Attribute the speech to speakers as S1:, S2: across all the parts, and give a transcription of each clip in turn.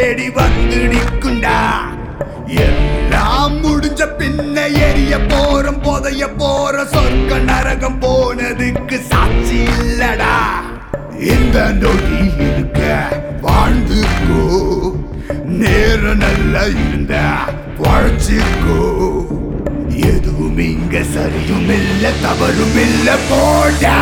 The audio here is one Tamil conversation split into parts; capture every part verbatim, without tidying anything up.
S1: தேடி வந்து நிக்குண்டா. எல்லாம் முடிஞ்ச பின்ன எரிய போறோம் புதைய போற சொர்க்க நரகம் போனதுக்கு சாட்சி இல்லடா. இந்த நொடி இருக்க வாழ்ந்துக்கோ, நேரம் நல்லா இருந்த வாழ்ச்சிக்கோ. எதுவும் இங்க சரியும் இல்ல தவறும் இல்ல போடா.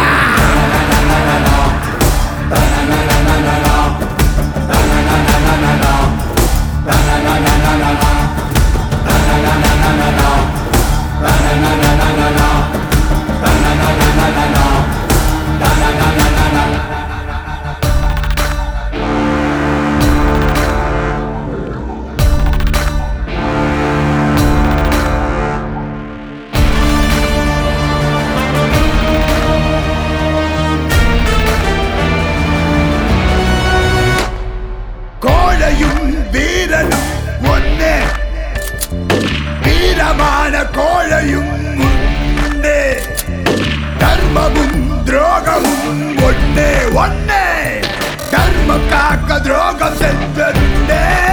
S1: வீரனும் ஒன்னே, வீரமான கோழையும் உண்டே. தர்மமும் துரோகமும் ஒன்னே ஒன்னே, தர்மம் காக்க துரோகம் சென்றே.